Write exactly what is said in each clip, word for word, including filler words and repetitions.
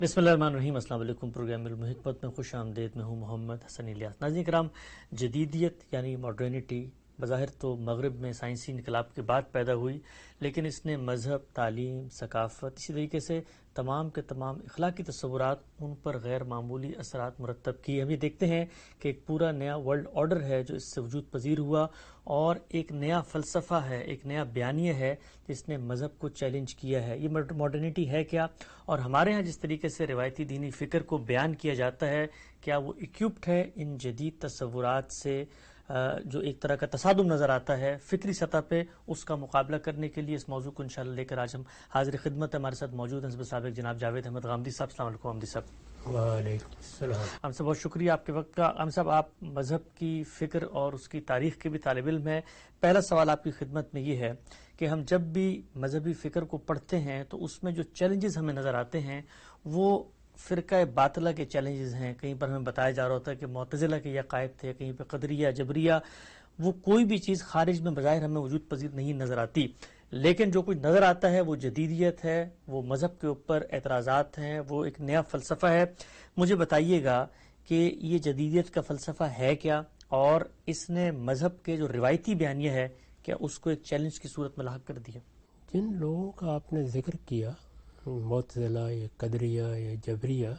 बिस्मिल्लाहिर्रहमानिर्रहीम। अस्सलाम वालेकुम। प्रोग्राम इल्म हिकमत में खुश आमदेद। मैं हूँ मोहम्मद हसन इलियास। नाज़रीन किराम, जदीदियत यानी मॉडर्निटी बज़ाहिर तो मगरिब में साइंसी इनकलाब के बाद पैदा हुई, लेकिन इसने मज़हब, तालीम, सकाफ़त, इसी तरीके से तमाम के तमाम इखलाकी तस्वुरात उन पर गैर मामूली असरात मुरतब किए। हम ये देखते हैं कि एक पूरा नया वर्ल्ड ऑर्डर है जो इससे वजूद पजीर हुआ, और एक नया फ़लसफ़ा है, एक नया बयानिया है जिसने मज़हब को चैलेंज किया है। ये मॉडर्निटी है क्या, और हमारे यहाँ जिस तरीके से रिवायती दीनी फ़िक्र को बयान किया जाता है, क्या वो इक्विप्ड है इन जदीद तस्वुरात से जो एक तरह का तसादुम नज़र आता है फ़िक्री सतह पे, उसका मुकाबला करने के लिए इस मौजू को इंशाअल्लाह लेकर आज हम हाजिर खिदमत। हमारे साथ मौजूद हैं साबिक़ जनाब जावेद अहमद गामदी साहब। अस्सलाम वालेकुम गामदी साहब। वालेकुम सलाम। हम सब बहुत शुक्रिया आपके वक्त का। हम सब आप मज़हब की फ़िक्र और उसकी तारीख़ के भी तालिब इल्म हैं। पहला सवाल आपकी खिदमत में ये है कि हम जब भी मज़हबी फ़िक्र को पढ़ते हैं तो उसमें जो चैलेंजेस हमें नज़र आते हैं वो फ़िरका बातिला के चैलेंजेस हैं। कहीं पर हमें बताया जा रहा होता है कि मुअतज़िला के ये कायद थे, कहीं पर क़दरिया, जबरिया, वो कोई भी चीज़ खारिज में बज़ाहिर हमें वजूद पजीर नहीं नज़र आती, लेकिन जो कुछ नज़र आता है वो जदीदियत है, वो मज़हब के ऊपर एतराज़ात हैं, वो एक नया फ़लसफ़ा है। मुझे बताइएगा कि ये जदीदियत का फ़लसफ़ा है क्या, और इसने मज़हब के जो रिवायती बयानिया है क्या उसको एक चैलेंज की सूरत में लाहक कर दिया? जिन लोगों का आपने ज़िक्र किया, मुअतज़िला या क़दरिया या जबरिया,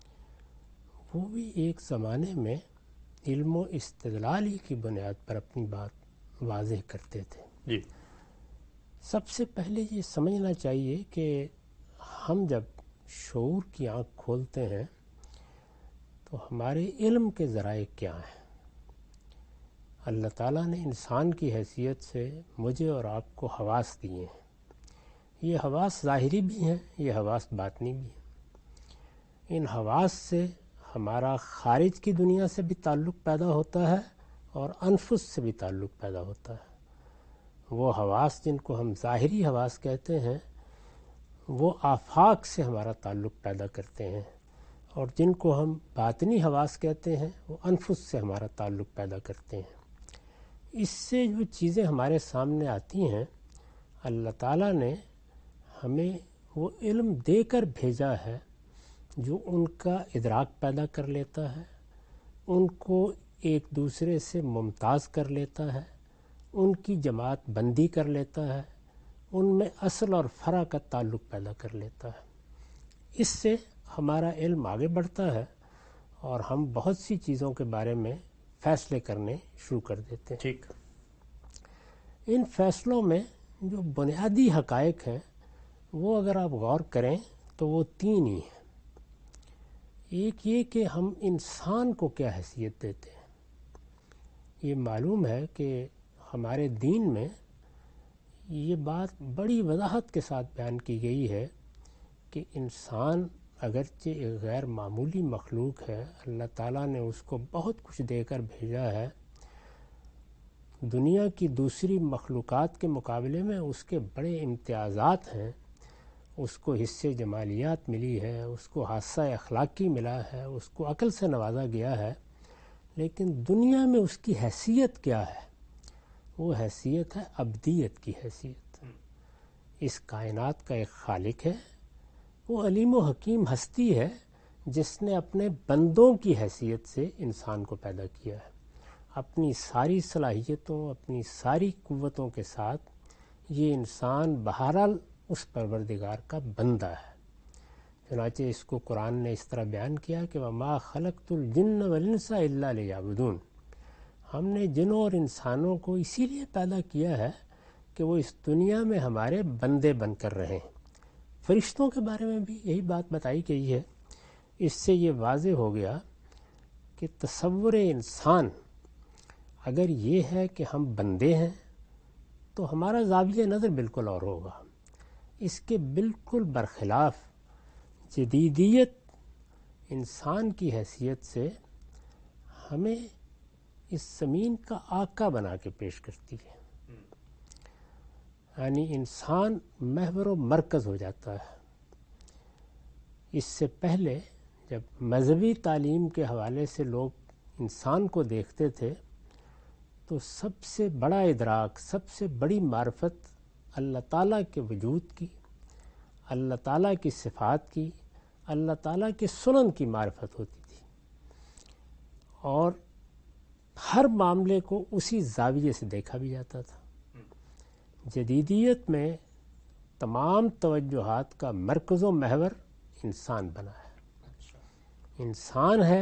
वो भी एक ज़माने में इल्म व इस्तिदलाल ही की बुनियाद पर अपनी बात वाज़ेह करते थे। जी। सबसे पहले ये समझना चाहिए कि हम जब शऊर की आँख खोलते हैं तो हमारे इल्म के ज़राए क्या हैं। अल्लाह ताला ने इंसान की हैसियत से मुझे और आपको हवास दिए हैं। ये हवास ज़ाहिरी भी हैं, ये हवास बातनी भी हैं। इन हवास से हमारा खारिज की दुनिया से भी ताल्लुक़ पैदा होता है और अनफुस से भी ताल्लुक़ पैदा होता है। वो हवास जिनको हम ज़ाहिरी हवास कहते हैं वो आफाक से हमारा ताल्लुक़ पैदा करते हैं, और जिनको हम बातनी हवास कहते हैं वो अनफुस से हमारा ताल्लुक़ पैदा करते हैं। इससे जो चीज़ें हमारे सामने आती हैं, अल्लाह ताला ने हमें वो इल्म देकर भेजा है जो उनका इदराक पैदा कर लेता है, उनको एक दूसरे से मुमताज़ कर लेता है, उनकी जमात बंदी कर लेता है, उनमें असल और फ़रा का ताल्लुक़ पैदा कर लेता है। इससे हमारा इल्म आगे बढ़ता है और हम बहुत सी चीज़ों के बारे में फ़ैसले करने शुरू कर देते हैं। ठीक। इन फ़ैसलों में जो बुनियादी हक़ाइक़ हैं वो अगर आप गौर करें तो वो तीन ही हैं। एक ये कि हम इंसान को क्या हैसियत देते हैं। ये मालूम है कि हमारे दीन में ये बात बड़ी वज़ाहत के साथ बयान की गई है कि इंसान अगरचे एक गैर मामूली मखलूक है, अल्लाह ताला ने उसको बहुत कुछ देकर भेजा है। दुनिया की दूसरी मखलूक़ात के मुकाबले में उसके बड़े इम्तियाज़ात हैं। उसको हिस्से जमालियात मिली है, उसको हादसा अखलाकी मिला है, उसको अक्ल से नवाजा गया है, लेकिन दुनिया में उसकी हैसियत क्या है? वो हैसियत है अब्दियत की हैसियत। इस कायनात का एक खालिक है, वो अलीम व हकीम हस्ती है जिसने अपने बंदों की हैसियत से इंसान को पैदा किया है। अपनी सारी सलाहियतों, अपनी सारी कुव्वतों के साथ ये इंसान बहरहाल उस परवरदिगार का बंदा है। चुनांचे इसको कुरान ने इस तरह बयान किया कि वमा खलक़तुल जिन्न वल इंसा इल्ला लियअबुदून। हमने जिनों और इंसानों को इसीलिए पैदा किया है कि वो इस दुनिया में हमारे बंदे बनकर रहें। फरिश्तों के बारे में भी यही बात बताई गई है। इससे ये वाज़ेह हो गया कि तसव्वुर इंसान अगर ये है कि हम बंदे हैं तो हमारा ज़ाविया नज़र बिल्कुल और होगा। इसके बिल्कुल बरखिलाफ़ जदीदियत इंसान की हैसियत से हमें इस ज़मीन का आका बना के पेश करती है। यानी इंसान महवर व मरकज़ हो जाता है। इससे पहले जब मज़हबी तालीम के हवाले से लोग इंसान को देखते थे तो सबसे बड़ा इदराक, सबसे बड़ी मार्फत अल्लाह ताला के वजूद की, अल्लाह ताला की सिफ़ात की, اللہ تعالیٰ کے سنن کی معرفت ہوتی تھی، اور ہر معاملے کو اسی زاویے سے دیکھا بھی جاتا تھا۔ جدیدیت میں تمام توجہات کا مرکز و محور انسان بنا ہے۔ انسان ہے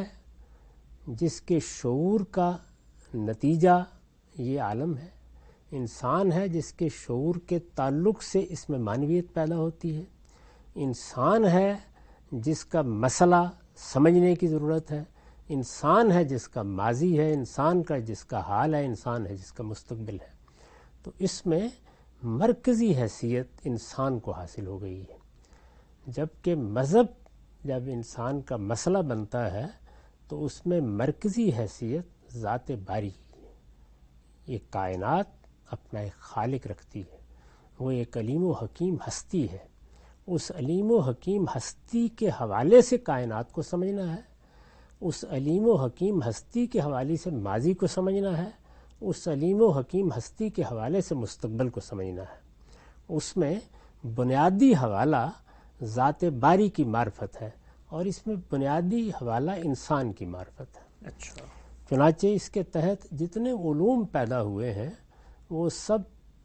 جس کے شعور کا نتیجہ یہ عالم ہے، انسان ہے جس کے شعور کے تعلق سے اس میں معنویت پیدا ہوتی ہے، انسان ہے جس کا مسئلہ سمجھنے کی ضرورت ہے، انسان ہے جس کا ماضی ہے، انسان کا جس کا حال ہے، انسان ہے جس کا مستقبل ہے۔ تو اس میں مرکزی حیثیت انسان کو حاصل ہو گئی ہے، جبکہ مذہب جب انسان کا مسئلہ بنتا ہے تو اس میں مرکزی حیثیت ذات باری کی ہے۔ یہ کائنات اپنا ایک خالق رکھتی ہے، وہ ایک علیم و حکیم ہستی ہے، اس علیم و حکیم ہستی کے حوالے سے کائنات کو سمجھنا ہے، اس علیم و حکیم ہستی کے حوالے سے ماضی کو سمجھنا ہے، اس علیم و حکیم ہستی کے حوالے سے مستقبل کو سمجھنا ہے۔ اس میں بنیادی حوالہ ذات باری کی معرفت ہے، اور اس میں بنیادی حوالہ انسان کی معرفت ہے۔ اچھا، چنانچہ اس کے تحت جتنے علوم پیدا ہوئے ہیں وہ سب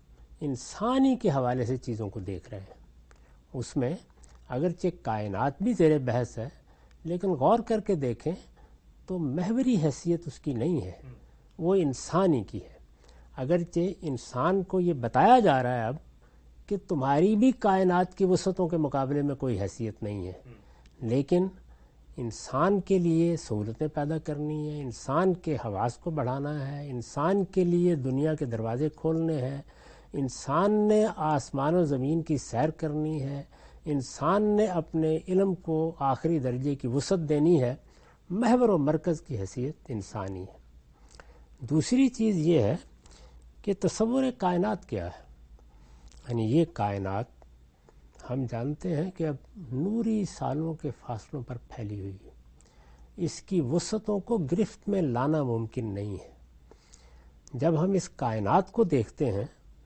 انسانی کے حوالے سے چیزوں کو دیکھ رہے ہیں۔ اس میں اگرچہ کائنات بھی زیر بحث ہے، لیکن غور کر کے دیکھیں تو محوری حیثیت اس کی نہیں ہے، وہ انسانی کی ہے۔ اگرچہ انسان کو یہ بتایا جا رہا ہے اب کہ تمہاری بھی کائنات کی وسعتوں کے مقابلے میں کوئی حیثیت نہیں ہے، لیکن انسان کے لیے سہولتیں پیدا کرنی ہیں، انسان کے حواس کو بڑھانا ہے، انسان کے لیے دنیا کے دروازے کھولنے ہیں، انسان نے آسمان و زمین کی سیر کرنی ہے، انسان نے اپنے علم کو آخری درجے کی وسعت دینی ہے۔ محور و مرکز کی حیثیت انسانی ہے۔ دوسری چیز یہ ہے کہ تصور کائنات کیا ہے، یعنی یہ کائنات ہم جانتے ہیں کہ اب نوری سالوں کے فاصلوں پر پھیلی ہوئی ہے، اس کی وسعتوں کو گرفت میں لانا ممکن نہیں ہے۔ جب ہم اس کائنات کو دیکھتے ہیں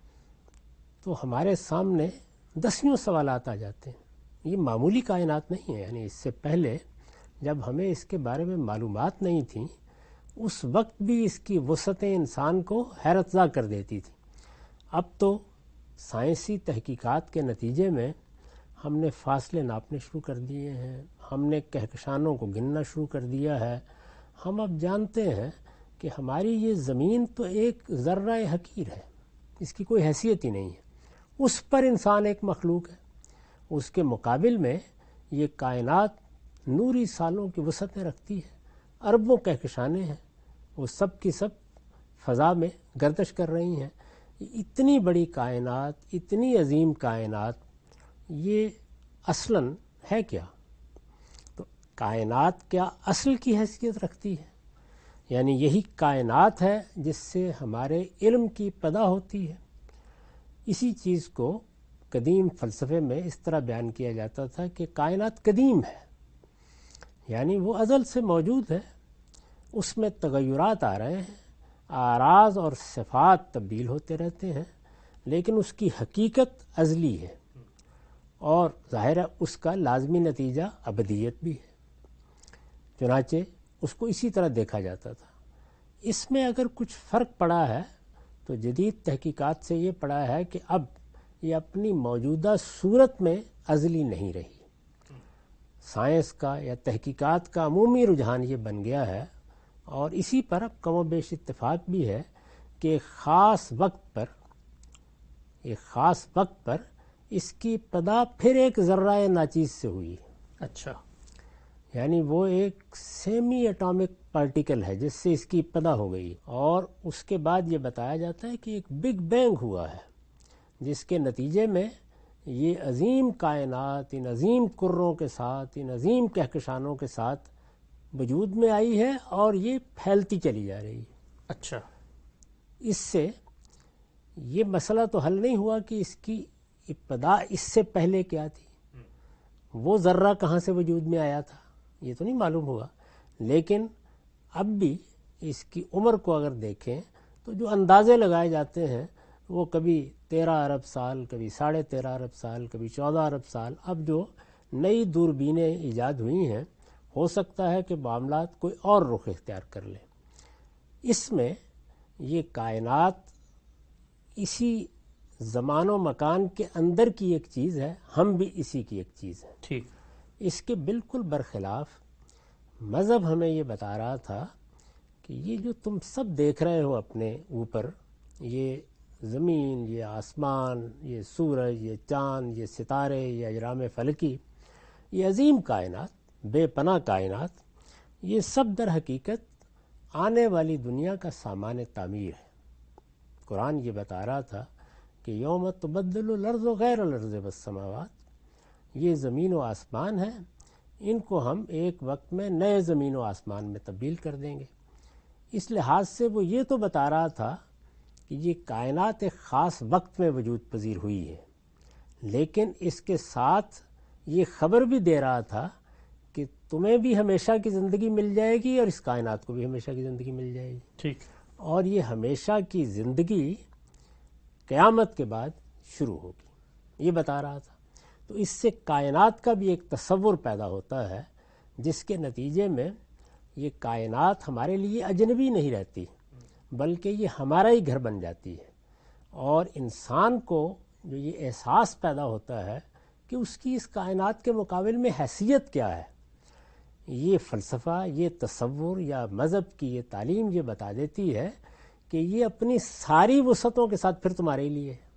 تو ہمارے سامنے دسیوں سوالات آ جاتے ہیں۔ یہ معمولی کائنات نہیں ہے، یعنی اس سے پہلے جب ہمیں اس کے بارے میں معلومات نہیں تھیں اس وقت بھی اس کی وسعتیں انسان کو حیرت زا کر دیتی تھیں۔ اب تو سائنسی تحقیقات کے نتیجے میں ہم نے فاصلے ناپنے شروع کر دیے ہیں، ہم نے کہکشانوں کو گننا شروع کر دیا ہے۔ ہم اب جانتے ہیں کہ ہماری یہ زمین تو ایک ذرہ حقیر ہے، اس کی کوئی حیثیت ہی نہیں ہے، اس پر انسان ایک مخلوق ہے۔ اس کے مقابل میں یہ کائنات نوری سالوں کی وسعتیں رکھتی ہے، اربوں کہکشانے ہیں، وہ سب کی سب فضا میں گردش کر رہی ہیں۔ اتنی بڑی کائنات، اتنی عظیم کائنات، یہ اصلاً ہے کیا؟ تو کائنات کیا اصل کی حیثیت رکھتی ہے؟ یعنی یہی کائنات ہے جس سے ہمارے علم کی پیدا ہوتی ہے۔ اسی چیز کو قدیم فلسفے میں اس طرح بیان کیا جاتا تھا کہ کائنات قدیم ہے، یعنی وہ ازل سے موجود ہے، اس میں تغیرات آ رہے ہیں، آراز اور صفات تبدیل ہوتے رہتے ہیں، لیکن اس کی حقیقت ازلی ہے، اور ظاہر ہے اس کا لازمی نتیجہ ابدیت بھی ہے۔ چنانچہ اس کو اسی طرح دیکھا جاتا تھا۔ اس میں اگر کچھ فرق پڑا ہے تو جدید تحقیقات سے یہ پڑا ہے کہ اب یہ اپنی موجودہ صورت میں ازلی نہیں رہی۔ سائنس کا یا تحقیقات کا عمومی رجحان یہ بن گیا ہے، اور اسی پر اب کم و بیش اتفاق بھی ہے کہ ایک خاص وقت پر ایک خاص وقت پر اس کی ابتدا پھر ایک ذرہ ناچیز سے ہوئی۔ اچھا، یعنی وہ ایک سیمی اٹامک پارٹیکل ہے جس سے اس کی ابتدا ہو گئی، اور اس کے بعد یہ بتایا جاتا ہے کہ ایک بگ بینگ ہوا ہے جس کے نتیجے میں یہ عظیم کائنات ان عظیم کروں کے ساتھ، ان عظیم کہکشانوں کے ساتھ وجود میں آئی ہے، اور یہ پھیلتی چلی جا رہی ہے۔ اچھا، اس سے یہ مسئلہ تو حل نہیں ہوا کہ اس کی ابتدا اس سے پہلے کیا تھی، وہ ذرہ کہاں سے وجود میں آیا تھا، یہ تو نہیں معلوم ہوا، لیکن اب بھی اس کی عمر کو اگر دیکھیں تو جو اندازے لگائے جاتے ہیں وہ کبھی تیرہ ارب سال، کبھی ساڑھے تیرہ ارب سال، کبھی چودہ ارب سال، اب جو نئی دوربینیں ایجاد ہوئی ہیں، ہو سکتا ہے کہ معاملات کوئی اور رخ اختیار کر لیں۔ اس میں یہ کائنات اسی زمان و مکان کے اندر کی ایک چیز ہے، ہم بھی اسی کی ایک چیز ہے۔ ٹھیک۔ اس کے بالکل برخلاف مذہب ہمیں یہ بتا رہا تھا کہ یہ جو تم سب دیکھ رہے ہو اپنے اوپر، یہ زمین، یہ آسمان، یہ سورج، یہ چاند، یہ ستارے، یہ اجرام فلکی، یہ عظیم کائنات، بے پناہ کائنات، یہ سب در حقیقت آنے والی دنیا کا سامان تعمیر ہے۔ قرآن یہ بتا رہا تھا کہ یوم تبدل الارض غیر الارض والسماوات، یہ زمین و آسمان ہے، ان کو ہم ایک وقت میں نئے زمین و آسمان میں تبدیل کر دیں گے۔ اس لحاظ سے وہ یہ تو بتا رہا تھا کہ یہ کائنات ایک خاص وقت میں وجود پذیر ہوئی ہے، لیکن اس کے ساتھ یہ خبر بھی دے رہا تھا کہ تمہیں بھی ہمیشہ کی زندگی مل جائے گی اور اس کائنات کو بھی ہمیشہ کی زندگی مل جائے گی۔ ٹھیک۔ اور یہ ہمیشہ کی زندگی قیامت کے بعد شروع ہوگی، یہ بتا رہا تھا۔ تو اس سے کائنات کا بھی ایک تصور پیدا ہوتا ہے، جس کے نتیجے میں یہ کائنات ہمارے لیے اجنبی نہیں رہتی، بلکہ یہ ہمارا ہی گھر بن جاتی ہے۔ اور انسان کو جو یہ احساس پیدا ہوتا ہے کہ اس کی اس کائنات کے مقابل میں حیثیت کیا ہے، یہ فلسفہ، یہ تصور یا مذہب کی یہ تعلیم یہ بتا دیتی ہے کہ یہ اپنی ساری وسعتوں کے ساتھ پھر تمہارے لیے ہے۔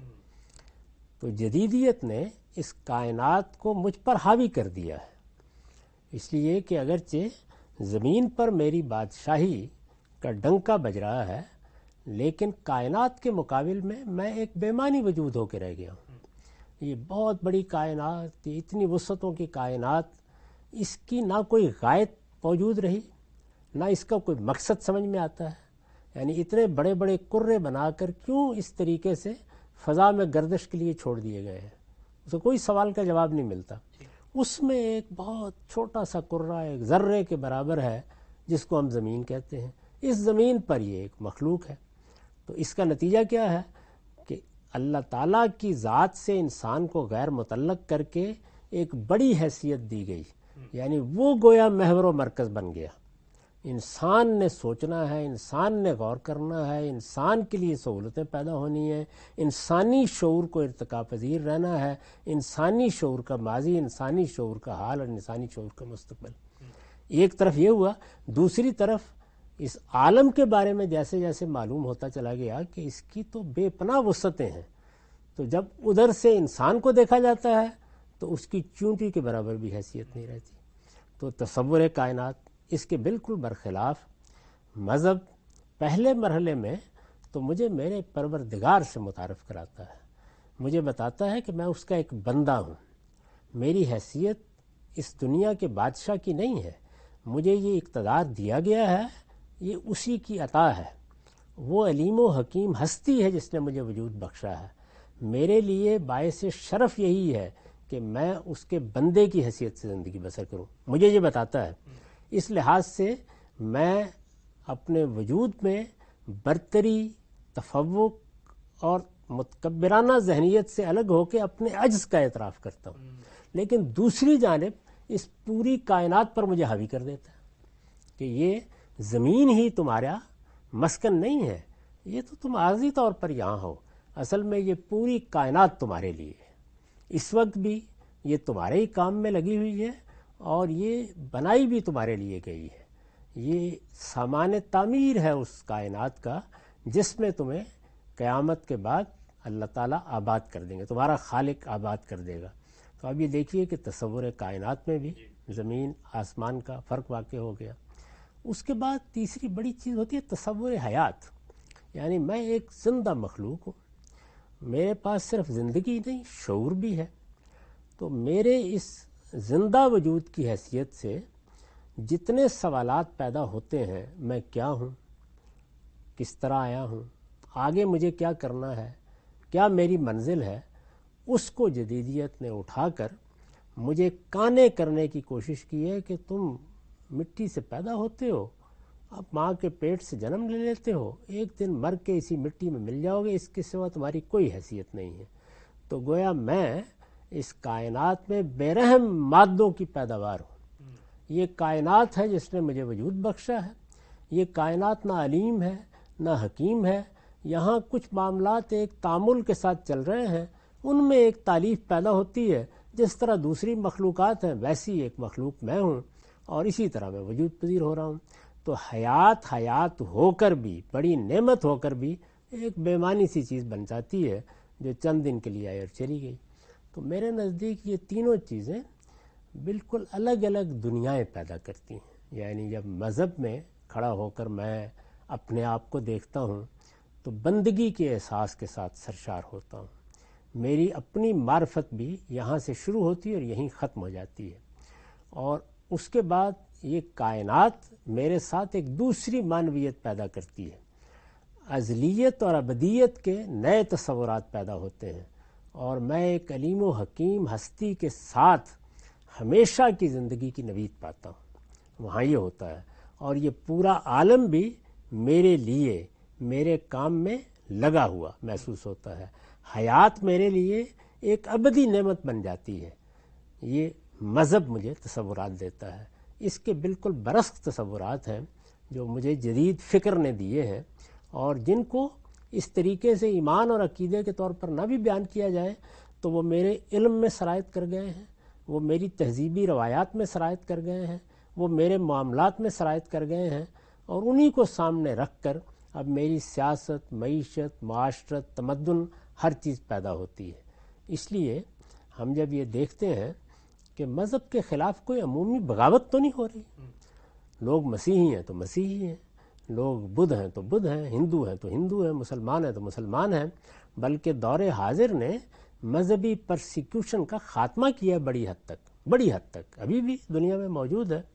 تو جدیدیت نے اس کائنات کو مجھ پر حاوی کر دیا ہے، اس لیے کہ اگرچہ زمین پر میری بادشاہی کا ڈنکا بج رہا ہے، لیکن کائنات کے مقابل میں میں ایک بے معنی وجود ہو کے رہ گیا ہوں۔ یہ بہت بڑی کائنات، یہ اتنی وسعتوں کی کائنات، اس کی نہ کوئی غایت موجود رہی، نہ اس کا کوئی مقصد سمجھ میں آتا ہے۔ یعنی اتنے بڑے بڑے کرے بنا کر کیوں اس طریقے سے فضا میں گردش کے لیے چھوڑ دیے گئے ہیں، اسے کوئی سوال کا جواب نہیں ملتا۔ اس میں ایک بہت چھوٹا سا کرہ ایک ذرے کے برابر ہے جس کو ہم زمین کہتے ہیں، اس زمین پر یہ ایک مخلوق ہے۔ تو اس کا نتیجہ کیا ہے کہ اللہ تعالیٰ کی ذات سے انسان کو غیر متعلق کر کے ایک بڑی حیثیت دی گئی، یعنی وہ گویا محور و مرکز بن گیا۔ انسان نے سوچنا ہے، انسان نے غور کرنا ہے، انسان کے لیے سہولتیں پیدا ہونی ہیں، انسانی شعور کو ارتقا پذیر رہنا ہے، انسانی شعور کا ماضی، انسانی شعور کا حال اور انسانی شعور کا مستقبل۔ ایک طرف یہ ہوا، دوسری طرف اس عالم کے بارے میں جیسے جیسے معلوم ہوتا چلا گیا کہ اس کی تو بے پناہ وسعتیں ہیں، تو جب ادھر سے انسان کو دیکھا جاتا ہے تو اس کی چونٹی کے برابر بھی حیثیت نہیں رہتی۔ تو تصور کائنات اس کے بالکل برخلاف مذہب پہلے مرحلے میں تو مجھے میرے پروردگار سے متعارف کراتا ہے، مجھے بتاتا ہے کہ میں اس کا ایک بندہ ہوں، میری حیثیت اس دنیا کے بادشاہ کی نہیں ہے، مجھے یہ اقتدار دیا گیا ہے، یہ اسی کی عطا ہے، وہ علیم و حکیم ہستی ہے جس نے مجھے وجود بخشا ہے، میرے لیے باعث شرف یہی ہے کہ میں اس کے بندے کی حیثیت سے زندگی بسر کروں، مجھے یہ بتاتا ہے۔ اس لحاظ سے میں اپنے وجود میں برتری، تفوق اور متکبرانہ ذہنیت سے الگ ہو کے اپنے عجز کا اعتراف کرتا ہوں، لیکن دوسری جانب اس پوری کائنات پر مجھے حاوی کر دیتا ہے کہ یہ زمین ہی تمہارا مسکن نہیں ہے، یہ تو تم عارضی طور پر یہاں ہو، اصل میں یہ پوری کائنات تمہارے لیے ہے، اس وقت بھی یہ تمہارے ہی کام میں لگی ہوئی ہے اور یہ بنائی بھی تمہارے لیے گئی ہے، یہ سامان تعمیر ہے اس کائنات کا جس میں تمہیں قیامت کے بعد اللہ تعالیٰ آباد کر دیں گے، تمہارا خالق آباد کر دے گا۔ تو اب یہ دیکھیے کہ تصور کائنات میں بھی زمین آسمان کا فرق واقع ہو گیا۔ اس کے بعد تیسری بڑی چیز ہوتی ہے تصور حیات، یعنی میں ایک زندہ مخلوق ہوں، میرے پاس صرف زندگی نہیں شعور بھی ہے، تو میرے اس زندہ وجود کی حیثیت سے جتنے سوالات پیدا ہوتے ہیں، میں کیا ہوں، کس طرح آیا ہوں، آگے مجھے کیا کرنا ہے، کیا میری منزل ہے، اس کو جدیدیت نے اٹھا کر مجھے کانے کرنے کی کوشش کی ہے کہ تم مٹی سے پیدا ہوتے ہو، اب ماں کے پیٹ سے جنم لے لیتے ہو، ایک دن مر کے اسی مٹی میں مل جاؤ گے، اس کے سوا تمہاری کوئی حیثیت نہیں ہے۔ تو گویا میں اس کائنات میں بے رحم مادوں کی پیداوار ہوں۔ یہ کائنات ہے جس نے مجھے وجود بخشا ہے، یہ کائنات نہ علیم ہے نہ حکیم ہے، یہاں کچھ معاملات ایک تعامل کے ساتھ چل رہے ہیں، ان میں ایک تالیف پیدا ہوتی ہے، جس طرح دوسری مخلوقات ہیں ویسی ایک مخلوق میں ہوں، اور اسی طرح میں وجود پذیر ہو رہا ہوں۔ تو حیات حیات ہو کر بھی، بڑی نعمت ہو کر بھی، ایک بے معنی سی چیز بن جاتی ہے جو چند دن کے لیے آئی اور چلی گئی۔ تو میرے نزدیک یہ تینوں چیزیں بالکل الگ الگ دنیایں پیدا کرتی ہیں۔ یعنی جب مذہب میں کھڑا ہو کر میں اپنے آپ کو دیکھتا ہوں تو بندگی کے احساس کے ساتھ سرشار ہوتا ہوں، میری اپنی معرفت بھی یہاں سے شروع ہوتی ہے اور یہیں ختم ہو جاتی ہے، اور اس کے بعد یہ کائنات میرے ساتھ ایک دوسری معنویت پیدا کرتی ہے، ازلیت اور ابدیت کے نئے تصورات پیدا ہوتے ہیں، اور میں ایک علیم و حکیم ہستی کے ساتھ ہمیشہ کی زندگی کی نوید پاتا ہوں۔ وہاں یہ ہوتا ہے، اور یہ پورا عالم بھی میرے لیے میرے کام میں لگا ہوا محسوس ہوتا ہے۔ حیات میرے لیے ایک ابدی نعمت بن جاتی ہے، یہ مذہب مجھے تصورات دیتا ہے۔ اس کے بالکل برعکس تصورات ہیں جو مجھے جدید فکر نے دیے ہیں، اور جن کو اس طریقے سے ایمان اور عقیدے کے طور پر نہ بھی بیان کیا جائے تو وہ میرے علم میں سرایت کر گئے ہیں، وہ میری تہذیبی روایات میں سرایت کر گئے ہیں، وہ میرے معاملات میں سرایت کر گئے ہیں، اور انہی کو سامنے رکھ کر اب میری سیاست، معیشت، معاشرت، تمدن ہر چیز پیدا ہوتی ہے۔ اس لیے ہم جب یہ دیکھتے ہیں کہ مذہب کے خلاف کوئی عمومی بغاوت تو نہیں ہو رہی، لوگ مسیحی ہیں تو مسیحی ہیں، لوگ بدھ ہیں تو بدھ ہیں، ہندو ہیں تو ہندو ہیں، مسلمان ہیں تو مسلمان ہیں، بلکہ دور حاضر نے مذہبی پرسیکیوشن کا خاتمہ کیا بڑی حد تک، بڑی حد تک ابھی بھی دنیا میں موجود ہے،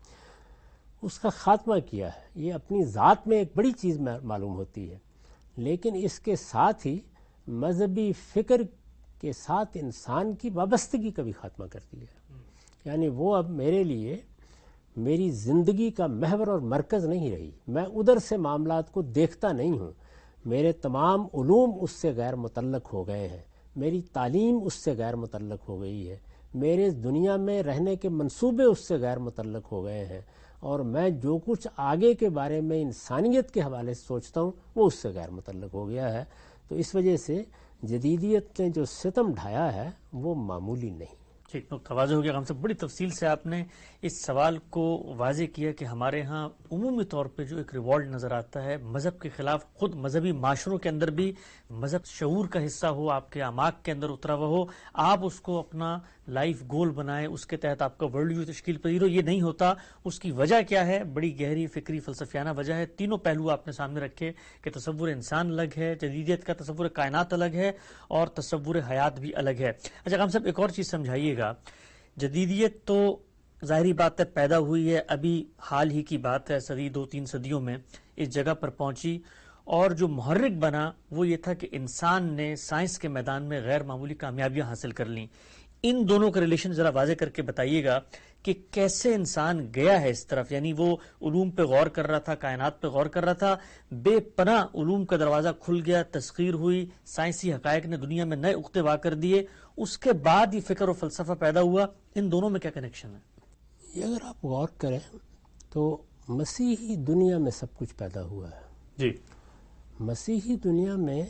اس کا خاتمہ کیا ہے۔ یہ اپنی ذات میں ایک بڑی چیز معلوم ہوتی ہے، لیکن اس کے ساتھ ہی مذہبی فکر کے ساتھ انسان کی وابستگی کا بھی خاتمہ کر دیا۔ یعنی وہ اب میرے لیے میری زندگی کا محور اور مرکز نہیں رہی، میں ادھر سے معاملات کو دیکھتا نہیں ہوں، میرے تمام علوم اس سے غیر متعلق ہو گئے ہیں، میری تعلیم اس سے غیر متعلق ہو گئی ہے، میرے دنیا میں رہنے کے منصوبے اس سے غیر متعلق ہو گئے ہیں، اور میں جو کچھ آگے کے بارے میں انسانیت کے حوالے سے سوچتا ہوں وہ اس سے غیر متعلق ہو گیا ہے۔ تو اس وجہ سے جدیدیت نے جو ستم ڈھایا ہے وہ معمولی نہیں۔ ٹھیک، نقطہ واضح ہو گیا۔ ہم سے بڑی تفصیل سے آپ نے اس سوال کو واضح کیا کہ ہمارے ہاں عمومی طور پہ جو ایک ریوالٹ نظر آتا ہے مذہب کے خلاف، خود مذہبی معاشروں کے اندر بھی مذہب شعور کا حصہ ہو، آپ کے اعماق کے اندر اترا ہوا ہو، آپ اس کو اپنا لائف گول بنائیں، اس کے تحت آپ کا ورلڈ ویو تشکیل پذیر ہو، یہ نہیں ہوتا۔ اس کی وجہ کیا ہے؟ بڑی گہری فکری فلسفیانہ وجہ ہے۔ تینوں پہلو آپ نے سامنے رکھے کہ تصور انسان الگ ہے، جدیدیت کا تصور کائنات الگ ہے، اور تصور حیات بھی الگ ہے۔ اچھا ہم سب ایک اور چیز سمجھائیے گا، جدیدیت تو ظاہری بات ہے پیدا ہوئی ہے، ابھی حال ہی کی بات ہے، صدی دو تین صدیوں میں اس جگہ پر پہنچی، اور جو محرک بنا وہ یہ تھا کہ انسان نے سائنس کے میدان میں غیر معمولی کامیابیاں حاصل کر لیں۔ ان دونوں کا ریلیشن ذرا واضح کر کے بتائیے گا کہ کیسے انسان گیا ہے اس طرف، یعنی وہ علوم پہ غور کر رہا تھا، کائنات پہ غور کر رہا تھا، بے پناہ علوم کا دروازہ کھل گیا، تسخیر ہوئی، سائنسی حقائق نے دنیا میں نئے اختے وا کر دیے، اس کے بعد یہ فکر و فلسفہ پیدا ہوا۔ ان دونوں میں کیا کنیکشن ہے؟ یہ اگر آپ غور کریں تو مسیحی دنیا میں سب کچھ پیدا ہوا ہے۔ جی، مسیحی دنیا میں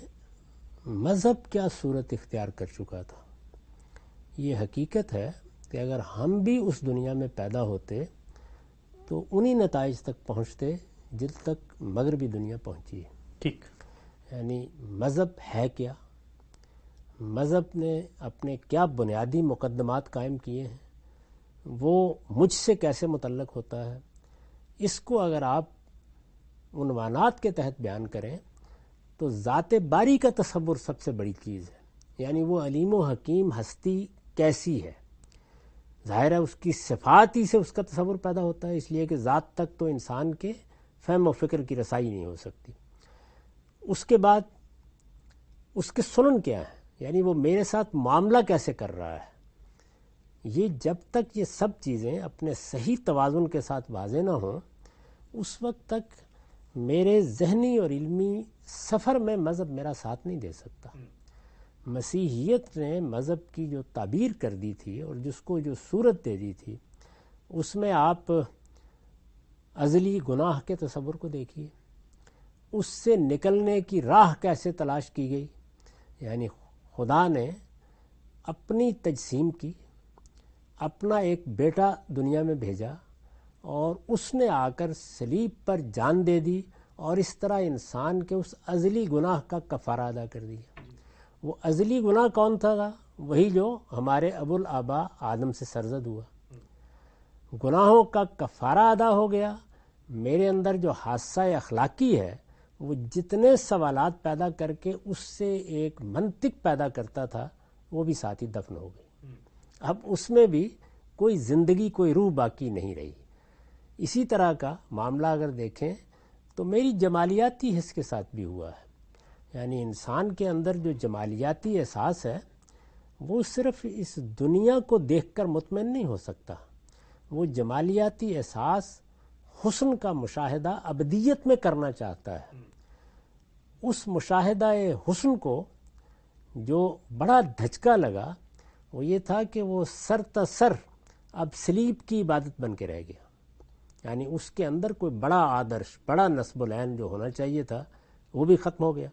مذہب کیا صورت اختیار کر چکا تھا، یہ حقیقت ہے کہ اگر ہم بھی اس دنیا میں پیدا ہوتے تو انہی نتائج تک پہنچتے جن تک مغربی دنیا پہنچی ہے۔ ٹھیک، یعنی مذہب ہے کیا، مذہب نے اپنے کیا بنیادی مقدمات قائم کیے ہیں، وہ مجھ سے کیسے متعلق ہوتا ہے، اس کو اگر آپ عنوانات کے تحت بیان کریں تو ذات باری کا تصور سب سے بڑی چیز ہے۔ یعنی وہ علیم و حکیم ہستی کیسی ہے، ظاہر ہے اس کی صفات ہی سے اس کا تصور پیدا ہوتا ہے، اس لیے کہ ذات تک تو انسان کے فہم و فکر کی رسائی نہیں ہو سکتی۔ اس کے بعد اس کے سنن کیا ہے، یعنی وہ میرے ساتھ معاملہ کیسے کر رہا ہے، یہ جب تک یہ سب چیزیں اپنے صحیح توازن کے ساتھ واضح نہ ہوں اس وقت تک میرے ذہنی اور علمی سفر میں مذہب میرا ساتھ نہیں دے سکتا۔ مسیحیت نے مذہب کی جو تعبیر کر دی تھی اور جس کو جو صورت دے دی تھی، اس میں آپ ازلی گناہ کے تصور کو دیکھیے، اس سے نکلنے کی راہ کیسے تلاش کی گئی. یعنی خدا نے اپنی تجسیم کی، اپنا ایک بیٹا دنیا میں بھیجا اور اس نے آ کر صلیب پر جان دے دی اور اس طرح انسان کے اس ازلی گناہ کا کفارہ ادا کر دیا. وہ ازلی گناہ کون تھا؟ وہی جو ہمارے ابو الآبا آدم سے سرزد ہوا. گناہوں کا کفارہ ادا ہو گیا. میرے اندر جو حادثہ اخلاقی ہے وہ جتنے سوالات پیدا کر کے اس سے ایک منطق پیدا کرتا تھا وہ بھی ساتھ ہی دفن ہو گئی. اب اس میں بھی کوئی زندگی، کوئی روح باقی نہیں رہی. اسی طرح کا معاملہ اگر دیکھیں تو میری جمالیاتی حس کے ساتھ بھی ہوا ہے. یعنی انسان کے اندر جو جمالیاتی احساس ہے وہ صرف اس دنیا کو دیکھ کر مطمئن نہیں ہو سکتا. وہ جمالیاتی احساس حسن کا مشاہدہ ابدیت میں کرنا چاہتا ہے. اس مشاہدہ حسن کو جو بڑا دھچکا لگا وہ یہ تھا کہ وہ سر تسر اب صلیب کی عبادت بن کے رہ گیا. یعنی اس کے اندر کوئی بڑا آدرش، بڑا نصب العین جو ہونا چاہیے تھا وہ بھی ختم ہو گیا.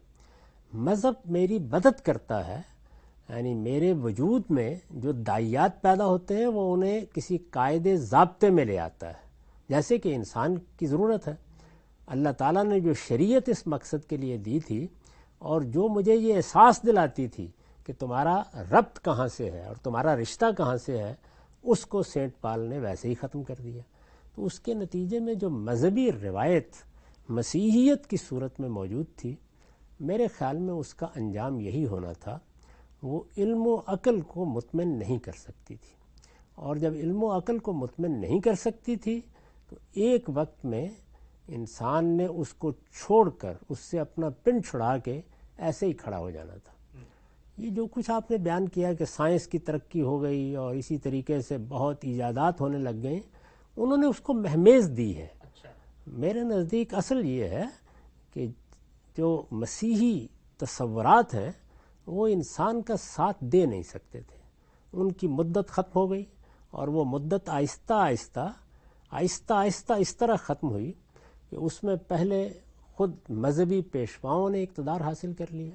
مذہب میری مدد کرتا ہے. یعنی میرے وجود میں جو داعیات پیدا ہوتے ہیں وہ انہیں کسی قاعدے ضابطے میں لے آتا ہے، جیسے کہ انسان کی ضرورت ہے. اللہ تعالیٰ نے جو شریعت اس مقصد کے لیے دی تھی اور جو مجھے یہ احساس دلاتی تھی کہ تمہارا ربط کہاں سے ہے اور تمہارا رشتہ کہاں سے ہے، اس کو سینٹ پال نے ویسے ہی ختم کر دیا. تو اس کے نتیجے میں جو مذہبی روایت مسیحیت کی صورت میں موجود تھی، میرے خیال میں اس کا انجام یہی ہونا تھا. وہ علم و عقل کو مطمئن نہیں کر سکتی تھی، اور جب علم و عقل کو مطمئن نہیں کر سکتی تھی تو ایک وقت میں انسان نے اس کو چھوڑ کر، اس سے اپنا پن چھڑا کے ایسے ہی کھڑا ہو جانا تھا. یہ جو کچھ آپ نے بیان کیا کہ سائنس کی ترقی ہو گئی اور اسی طریقے سے بہت ایجادات ہونے لگ گئیں، انہوں نے اس کو مہمیز دی ہے. میرے نزدیک اصل یہ ہے کہ جو مسیحی تصورات ہیں وہ انسان کا ساتھ دے نہیں سکتے تھے. ان کی مدت ختم ہو گئی اور وہ مدت آہستہ آہستہ آہستہ آہستہ اس طرح ختم ہوئی کہ اس میں پہلے خود مذہبی پیشواؤں نے اقتدار حاصل کر لیا.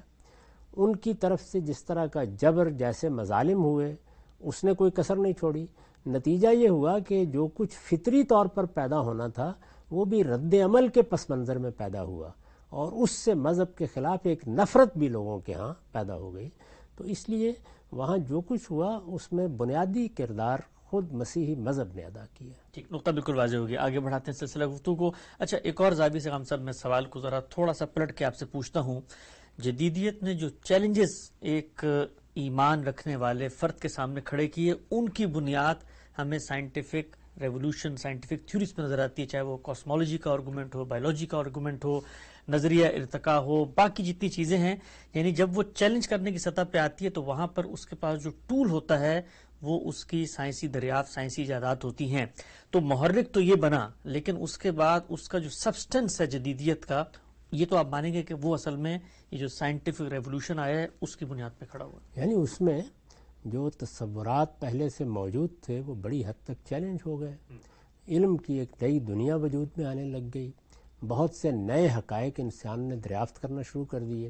ان کی طرف سے جس طرح کا جبر، جیسے مظالم ہوئے، اس نے کوئی کسر نہیں چھوڑی. نتیجہ یہ ہوا کہ جو کچھ فطری طور پر پیدا ہونا تھا وہ بھی رد عمل کے پس منظر میں پیدا ہوا، اور اس سے مذہب کے خلاف ایک نفرت بھی لوگوں کے ہاں پیدا ہو گئی. تو اس لیے وہاں جو کچھ ہوا اس میں بنیادی کردار خود مسیحی مذہب نے ادا کیا. ٹھیک، نقطہ بالکل واضح ہو گیا. آگے بڑھاتے ہیں سلسلہ گفتگو کو. اچھا، ایک اور زاویے سے ہم سب میں سوال کو ذرا تھوڑا سا پلٹ کے آپ سے پوچھتا ہوں. جدیدیت نے جو چیلنجز ایک ایمان رکھنے والے فرد کے سامنے کھڑے کیے، ان کی بنیاد ہمیں سائنٹیفک ریولوشن، سائنٹیفک تھیوریز پہ نظر آتی ہے، چاہے وہ کاسمولوجی کا آرگومنٹ ہو، بایولوجی کا آرگومنٹ ہو، نظریہ ارتقاء ہو، باقی جتنی چیزیں ہیں. یعنی جب وہ چیلنج کرنے کی سطح پہ آتی ہے تو وہاں پر اس کے پاس جو ٹول ہوتا ہے وہ اس کی سائنسی دریافت، سائنسی ایجادات ہوتی ہیں. تو محرک تو یہ بنا، لیکن اس کے بعد اس کا جو سبسٹنس ہے جدیدیت کا، یہ تو آپ مانیں گے کہ وہ اصل میں یہ جو سائنٹیفک ریولوشن آیا ہے اس کی بنیاد پہ کھڑا ہوا. یعنی اس میں جو تصورات پہلے سے موجود تھے وہ بڑی حد تک چیلنج ہو گئے. علم کی ایک نئی دنیا وجود میں آنے لگ گئی. بہت سے نئے حقائق انسان نے دریافت کرنا شروع کر دیے.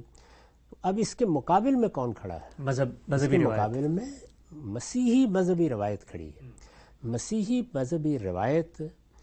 اب اس کے مقابل میں کون کھڑا ہے؟ مذہب، مذہبی اس کے روایت. مقابل میں مسیحی مذہبی روایت کھڑی ہے. مسیحی مذہبی روایت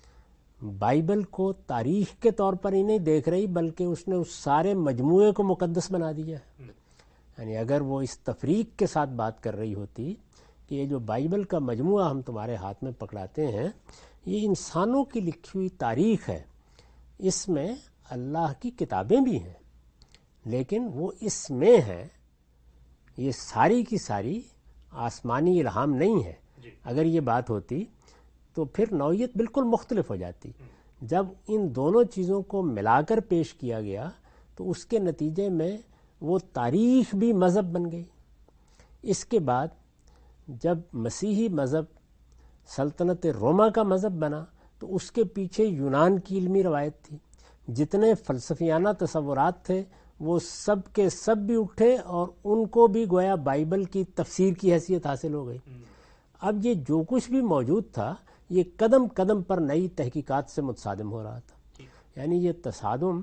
بائبل کو تاریخ کے طور پر ہی نہیں دیکھ رہی، بلکہ اس نے اس سارے مجموعے کو مقدس بنا دیا ہے. یعنی اگر وہ اس تفریق کے ساتھ بات کر رہی ہوتی کہ یہ جو بائبل کا مجموعہ ہم تمہارے ہاتھ میں پکڑاتے ہیں یہ انسانوں کی لکھی ہوئی تاریخ ہے، اس میں اللہ کی کتابیں بھی ہیں، لیکن وہ اس میں ہیں، یہ ساری کی ساری آسمانی الہام نہیں ہے. اگر یہ بات ہوتی تو پھر نوعیت بالکل مختلف ہو جاتی. جب ان دونوں چیزوں کو ملا کر پیش کیا گیا تو اس کے نتیجے میں وہ تاریخ بھی مذہب بن گئی. اس کے بعد جب مسیحی مذہب سلطنت روما کا مذہب بنا تو اس کے پیچھے یونان کی علمی روایت تھی. جتنے فلسفیانہ تصورات تھے وہ سب کے سب بھی اٹھے اور ان کو بھی گویا بائبل کی تفسیر کی حیثیت حاصل ہو گئی. اب یہ جو کچھ بھی موجود تھا یہ قدم قدم پر نئی تحقیقات سے متصادم ہو رہا تھا. یعنی یہ تصادم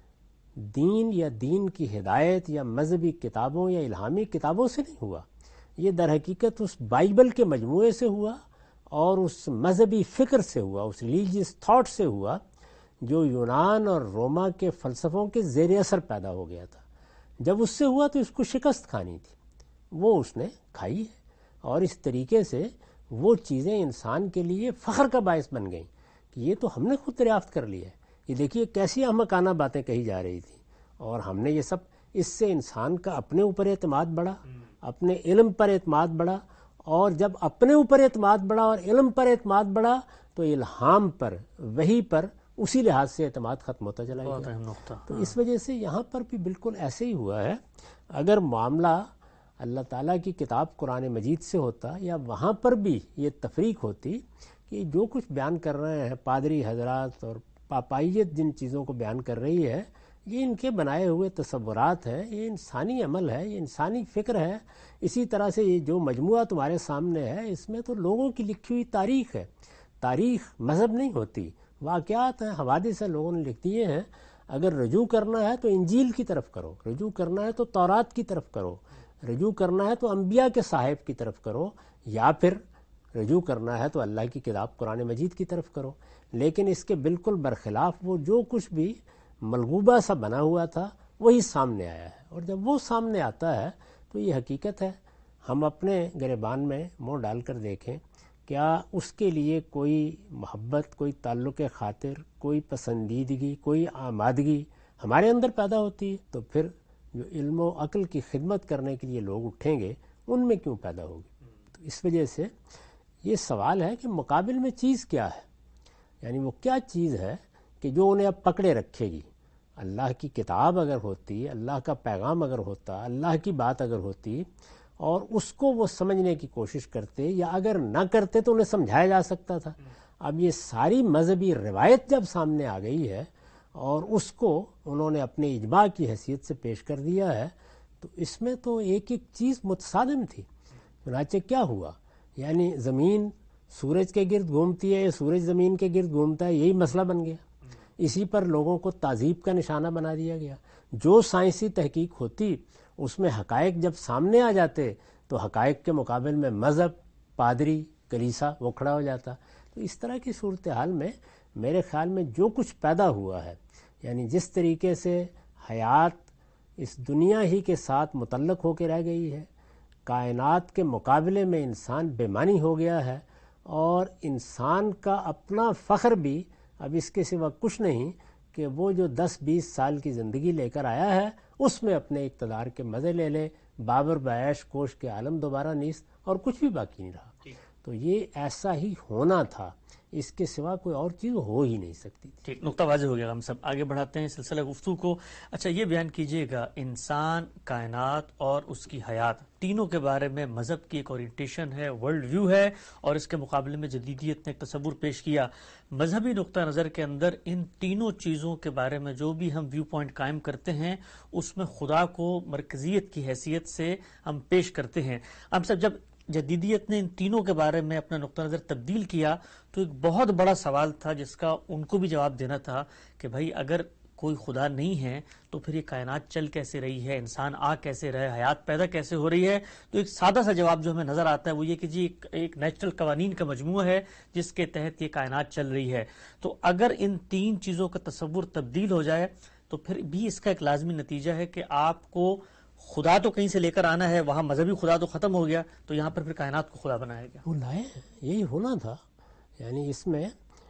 دین یا دین کی ہدایت یا مذہبی کتابوں یا الہامی کتابوں سے نہیں ہوا، یہ در حقیقت اس بائبل کے مجموعے سے ہوا اور اس مذہبی فکر سے ہوا، اس ریلیجیس تھاٹ سے ہوا جو یونان اور روما کے فلسفوں کے زیر اثر پیدا ہو گیا تھا. جب اس سے ہوا تو اس کو شکست کھانی تھی، وہ اس نے کھائی ہے، اور اس طریقے سے وہ چیزیں انسان کے لیے فخر کا باعث بن گئیں کہ یہ تو ہم نے خود دریافت کر لیا ہے. یہ دیکھیے کیسی احمقانہ باتیں کہی جا رہی تھیں، اور ہم نے یہ سب، اس سے انسان کا اپنے اوپر اعتماد بڑھا، اپنے علم پر اعتماد بڑھا، اور جب اپنے اوپر اعتماد بڑھا اور علم پر اعتماد بڑھا تو الہام پر، وحی پر اسی لحاظ سے اعتماد ختم ہوتا چلا گیا. تو اس وجہ سے یہاں پر بھی بالکل ایسے ہی ہوا ہے. اگر معاملہ اللہ تعالیٰ کی کتاب قرآن مجید سے ہوتا یا وہاں پر بھی یہ تفریق ہوتی کہ جو کچھ بیان کر رہے ہیں پادری حضرات اور پاپائیت جن چیزوں کو بیان کر رہی ہے یہ ان کے بنائے ہوئے تصورات ہیں، یہ انسانی عمل ہے، یہ انسانی فکر ہے. اسی طرح سے یہ جو مجموعہ تمہارے سامنے ہے اس میں تو لوگوں کی لکھی ہوئی تاریخ ہے. تاریخ مذہب نہیں ہوتی، واقعات ہیں، حوادث ہیں، لوگوں نے لکھ دیے ہیں. اگر رجوع کرنا ہے تو انجیل کی طرف کرو، رجوع کرنا ہے تو تورات کی طرف کرو، رجوع کرنا ہے تو انبیاء کے صاحب کی طرف کرو، یا پھر رجوع کرنا ہے تو اللہ کی کتاب قرآن مجید کی طرف کرو. لیکن اس کے بالکل برخلاف وہ جو کچھ بھی ملغوبہ سا بنا ہوا تھا وہی سامنے آیا ہے. اور جب وہ سامنے آتا ہے تو یہ حقیقت ہے. ہم اپنے گریبان میں منہ ڈال کر دیکھیں، کیا اس کے لیے کوئی محبت، کوئی تعلق خاطر، کوئی پسندیدگی، کوئی آمادگی ہمارے اندر پیدا ہوتی ہے؟ تو پھر جو علم و عقل کی خدمت کرنے کے لیے لوگ اٹھیں گے ان میں کیوں پیدا ہوگی؟ تو اس وجہ سے یہ سوال ہے کہ مقابل میں چیز کیا ہے، یعنی وہ کیا چیز ہے کہ جو انہیں اب پکڑے رکھے گی. اللہ کی کتاب اگر ہوتی، اللہ کا پیغام اگر ہوتا، اللہ کی بات اگر ہوتی اور اس کو وہ سمجھنے کی کوشش کرتے، یا اگر نہ کرتے تو انہیں سمجھایا جا سکتا تھا. اب یہ ساری مذہبی روایت جب سامنے آ گئی ہے اور اس کو انہوں نے اپنے اجماع کی حیثیت سے پیش کر دیا ہے تو اس میں تو ایک ایک چیز متصادم تھی. چنانچہ کیا ہوا؟ یعنی زمین سورج کے گرد گھومتی ہے یا سورج زمین کے گرد گھومتا ہے، یہی مسئلہ بن گیا. اسی پر لوگوں کو تعذیب کا نشانہ بنا دیا گیا. جو سائنسی تحقیق ہوتی اس میں حقائق جب سامنے آ جاتے تو حقائق کے مقابل میں مذہب، پادری، کلیسا وہ کھڑا ہو جاتا. تو اس طرح کی صورتحال میں میرے خیال میں جو کچھ پیدا ہوا ہے، یعنی جس طریقے سے حیات اس دنیا ہی کے ساتھ متعلق ہو کے رہ گئی ہے، کائنات کے مقابلے میں انسان بے معنی ہو گیا ہے، اور انسان کا اپنا فخر بھی اب اس کے سوا کچھ نہیں کہ وہ جو دس بیس سال کی زندگی لے کر آیا ہے اس میں اپنے اقتدار کے مزے لے لے، بابر بعیش کوش کے عالم دوبارہ نیست، اور کچھ بھی باقی نہیں رہا. تو یہ ایسا ہی ہونا تھا، اس کے سوا کوئی اور چیز ہو ہی نہیں سکتی. ٹھیک، نقطہ واضح ہو گیا. ہم سب آگے بڑھاتے ہیں سلسلہ گفتگو کو. اچھا یہ بیان کیجئے گا، انسان، کائنات اور اس کی حیات تینوں کے بارے میں مذہب کی ایک اورینٹیشن ہے، ورلڈ ویو ہے، اور اس کے مقابلے میں جدیدیت نے ایک تصور پیش کیا. مذہبی نقطہ نظر کے اندر ان تینوں چیزوں کے بارے میں جو بھی ہم ویو پوائنٹ قائم کرتے ہیں اس میں خدا کو مرکزیت کی حیثیت سے ہم پیش کرتے ہیں. ہم سب جب جدیدیت نے ان تینوں کے بارے میں اپنا نقطہ نظر تبدیل کیا تو ایک بہت بڑا سوال تھا جس کا ان کو بھی جواب دینا تھا کہ بھائی اگر کوئی خدا نہیں ہے تو پھر یہ کائنات چل کیسے رہی ہے، انسان آ کیسے رہے، حیات پیدا کیسے ہو رہی ہے. تو ایک سادہ سا جواب جو ہمیں نظر آتا ہے وہ یہ کہ جی ایک, ایک نیچرل قوانین کا مجموعہ ہے جس کے تحت یہ کائنات چل رہی ہے. تو اگر ان تین چیزوں کا تصور تبدیل ہو جائے تو پھر بھی اس کا ایک لازمی نتیجہ ہے کہ آپ کو خدا تو کہیں سے لے کر آنا ہے، وہاں مذہبی خدا تو ختم ہو گیا تو یہاں پر پھر کائنات کو خدا بنایا گیا. وہ لائے یہی ہونا تھا. یعنی اس میں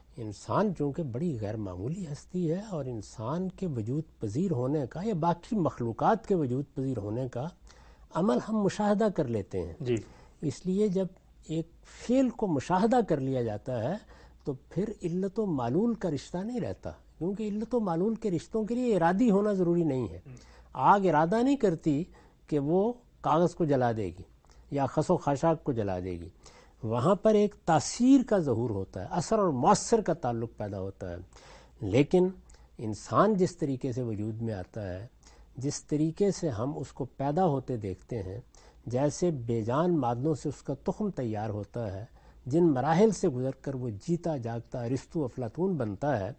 انسان چونکہ بڑی غیر معمولی ہستی ہے اور انسان کے وجود پذیر ہونے کا یا باقی مخلوقات کے وجود پذیر ہونے کا عمل ہم مشاہدہ کر لیتے ہیں جی. اس لیے جب ایک فعل کو مشاہدہ کر لیا جاتا ہے تو پھر علت و معلول کا رشتہ نہیں رہتا، کیونکہ علت و معلول کے رشتوں کے لیے ارادی ہونا ضروری نہیں ہے. آگ ارادہ نہیں کرتی کہ وہ کاغذ کو جلا دے گی یا خس و خاشاک کو جلا دے گی. وہاں پر ایک تاثیر کا ظہور ہوتا ہے، اثر اور مؤثر کا تعلق پیدا ہوتا ہے. لیکن انسان جس طریقے سے وجود میں آتا ہے جس طریقے سے ہم اس کو پیدا ہوتے دیکھتے ہیں، جیسے بے جان مادوں سے اس کا تخم تیار ہوتا ہے، جن مراحل سے گزر کر وہ جیتا جاگتا ارسطو افلاطون بنتا ہے،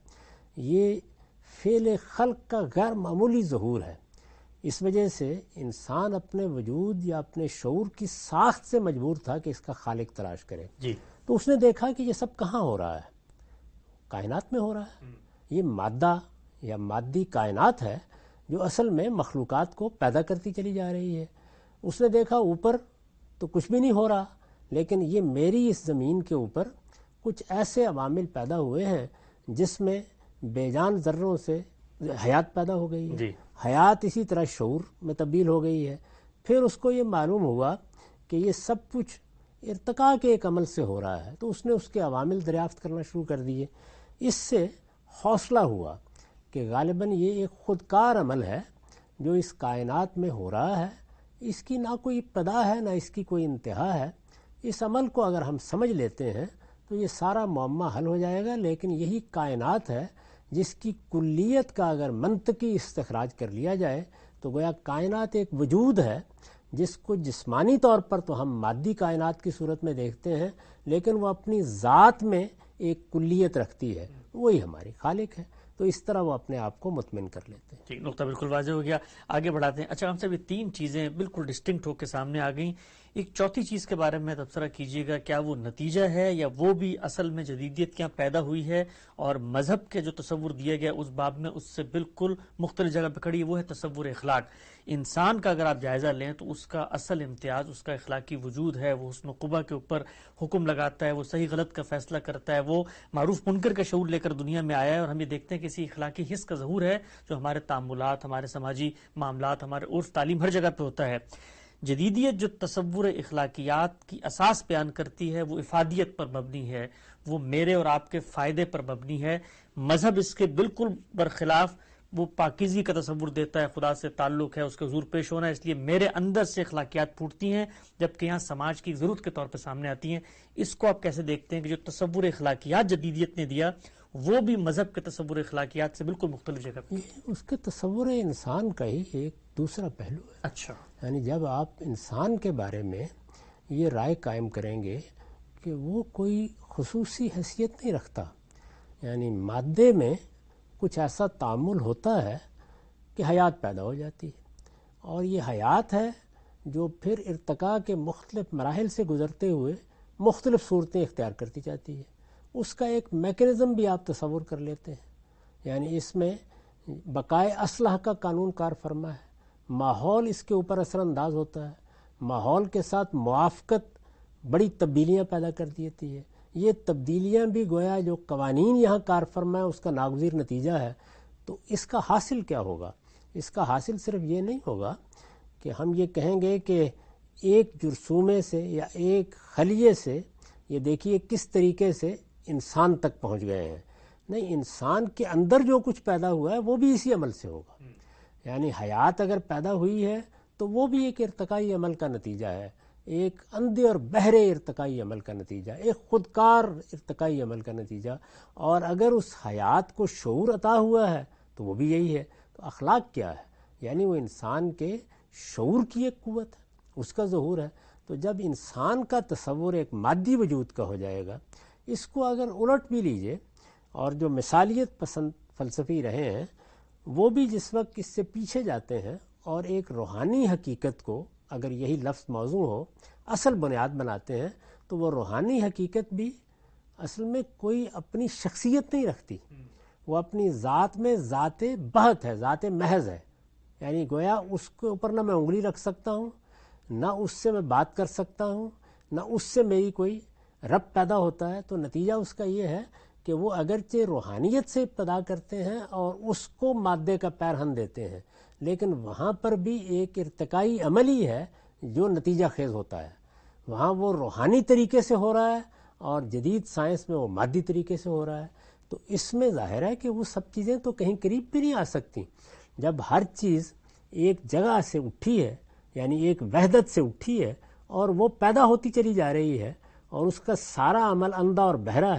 یہ فعل خلق کا غیر معمولی ظہور ہے۔ اس وجہ سے انسان اپنے وجود یا اپنے شعور کی ساخت سے مجبور تھا کہ اس کا خالق تلاش کرے۔ جی تو اس نے دیکھا کہ یہ سب کہاں ہو رہا ہے، کائنات میں ہو رہا ہے۔ یہ مادہ یا مادی کائنات ہے جو اصل میں مخلوقات کو پیدا کرتی چلی جا رہی ہے۔ اس نے دیکھا اوپر تو کچھ بھی نہیں ہو رہا، لیکن یہ میری اس زمین کے اوپر کچھ ایسے عوامل پیدا ہوئے ہیں جس میں بے جان ذروں سے حیات پیدا ہو گئی ہے، جی حیات اسی طرح شعور میں تبدیل ہو گئی ہے۔ پھر اس کو یہ معلوم ہوا کہ یہ سب کچھ ارتقاء کے ایک عمل سے ہو رہا ہے، تو اس نے اس کے عوامل دریافت کرنا شروع کر دیے۔ اس سے حوصلہ ہوا کہ غالباً یہ ایک خودکار عمل ہے جو اس کائنات میں ہو رہا ہے، اس کی نہ کوئی ابتدا ہے نہ اس کی کوئی انتہا ہے۔ اس عمل کو اگر ہم سمجھ لیتے ہیں تو یہ سارا معمہ حل ہو جائے گا، لیکن یہی کائنات ہے جس کی کلیت کا اگر منطقی استخراج کر لیا جائے تو گویا کائنات ایک وجود ہے جس کو جسمانی طور پر تو ہم مادی کائنات کی صورت میں دیکھتے ہیں، لیکن وہ اپنی ذات میں ایک کلیت رکھتی ہے، وہی ہماری خالق ہے۔ تو اس طرح وہ اپنے آپ کو مطمئن کر لیتے ہیں۔ ٹھیک، نقطہ بالکل واضح ہو گیا، آگے بڑھاتے ہیں۔ اچھا ہم صاحب یہ تین چیزیں بالکل ڈسٹنکٹ ہو کے سامنے آ گئیں، ایک چوتھی چیز کے بارے میں تبصرہ کیجیے گا، کیا وہ نتیجہ ہے یا وہ بھی اصل میں جدیدیت کیا پیدا ہوئی ہے اور مذہب کے جو تصور دیا گیا اس باب میں اس سے بالکل مختلف جگہ پہ کھڑی ہے، وہ ہے تصور اخلاق۔ انسان کا اگر آپ جائزہ لیں تو اس کا اصل امتیاز اس کا اخلاقی وجود ہے، وہ حسن و قبح کے اوپر حکم لگاتا ہے، وہ صحیح غلط کا فیصلہ کرتا ہے، وہ معروف منکر کا شعور لے کر دنیا میں آیا ہے، اور ہم یہ دیکھتے ہیں کہ اسی اخلاقی حس کا ظہور ہے جو ہمارے تعاملات، ہمارے سماجی معاملات، ہمارے عرف تعلیم ہر جگہ پہ ہوتا ہے۔ جدیدیت جو تصور اخلاقیات کی اساس بیان کرتی ہے وہ افادیت پر مبنی ہے، وہ میرے اور آپ کے فائدے پر مبنی ہے۔ مذہب اس کے بالکل برخلاف وہ پاکیزگی کا تصور دیتا ہے، خدا سے تعلق ہے، اس کے حضور پیش ہونا ہے، اس لیے میرے اندر سے اخلاقیات پھوٹتی ہیں جبکہ یہاں سماج کی ضرورت کے طور پہ سامنے آتی ہیں۔ اس کو آپ کیسے دیکھتے ہیں کہ جو تصور اخلاقیات جدیدیت نے دیا وہ بھی مذہب کے تصور اخلاقیات سے بالکل مختلف جگہ پہ؟ یہ اس کے تصور انسان کا ہی ایک دوسرا پہلو ہے۔ اچھا، یعنی جب آپ انسان کے بارے میں یہ رائے قائم کریں گے کہ وہ کوئی خصوصی حیثیت نہیں رکھتا، یعنی مادے میں کچھ ایسا تعامل ہوتا ہے کہ حیات پیدا ہو جاتی ہے، اور یہ حیات ہے جو پھر ارتقاء کے مختلف مراحل سے گزرتے ہوئے مختلف صورتیں اختیار کرتی جاتی ہے۔ اس کا ایک میکانزم بھی آپ تصور کر لیتے ہیں، یعنی اس میں بقائے اصلح کا قانون کار فرما ہے، ماحول اس کے اوپر اثر انداز ہوتا ہے، ماحول کے ساتھ موافقت بڑی تبدیلیاں پیدا کر دیتی ہے۔ یہ تبدیلیاں بھی گویا جو قوانین یہاں کار فرما ہے اس کا ناگزیر نتیجہ ہے۔ تو اس کا حاصل کیا ہوگا؟ اس کا حاصل صرف یہ نہیں ہوگا کہ ہم یہ کہیں گے کہ ایک جرثومے سے یا ایک خلیے سے یہ دیکھیے کس طریقے سے انسان تک پہنچ گئے ہیں، نہیں، انسان کے اندر جو کچھ پیدا ہوا ہے وہ بھی اسی عمل سے ہوگا۔ یعنی حیات اگر پیدا ہوئی ہے تو وہ بھی ایک ارتقائی عمل کا نتیجہ ہے، ایک اندھے اور بہرے ارتقائی عمل کا نتیجہ، ایک خودکار ارتقائی عمل کا نتیجہ۔ اور اگر اس حیات کو شعور عطا ہوا ہے تو وہ بھی یہی ہے۔ تو اخلاق کیا ہے؟ یعنی وہ انسان کے شعور کی ایک قوت ہے، اس کا ظہور ہے۔ تو جب انسان کا تصور ایک مادی وجود کا ہو جائے گا، اس کو اگر الٹ بھی لیجئے، اور جو مثالیت پسند فلسفی رہے ہیں وہ بھی جس وقت اس سے پیچھے جاتے ہیں اور ایک روحانی حقیقت کو، اگر یہی لفظ موضوع ہو، اصل بنیاد بناتے ہیں، تو وہ روحانی حقیقت بھی اصل میں کوئی اپنی شخصیت نہیں رکھتی، وہ اپنی ذات میں ذات بہت ہے، ذات محض ہے۔ یعنی گویا اس کے اوپر نہ میں انگلی رکھ سکتا ہوں، نہ اس سے میں بات کر سکتا ہوں، نہ اس سے میری کوئی ربط پیدا ہوتا ہے۔ تو نتیجہ اس کا یہ ہے کہ وہ اگرچہ روحانیت سے ابتدا کرتے ہیں اور اس کو مادے کا پیرہن دیتے ہیں، لیکن وہاں پر بھی ایک ارتقائی عمل ہی ہے جو نتیجہ خیز ہوتا ہے۔ وہاں وہ روحانی طریقے سے ہو رہا ہے اور جدید سائنس میں وہ مادی طریقے سے ہو رہا ہے۔ تو اس میں ظاہر ہے کہ وہ سب چیزیں تو کہیں قریب بھی نہیں آ سکتی۔ جب ہر چیز ایک جگہ سے اٹھی ہے، یعنی ایک وحدت سے اٹھی ہے اور وہ پیدا ہوتی چلی جا رہی ہے، اور اس کا سارا عمل اندھا اور بہرا ہے،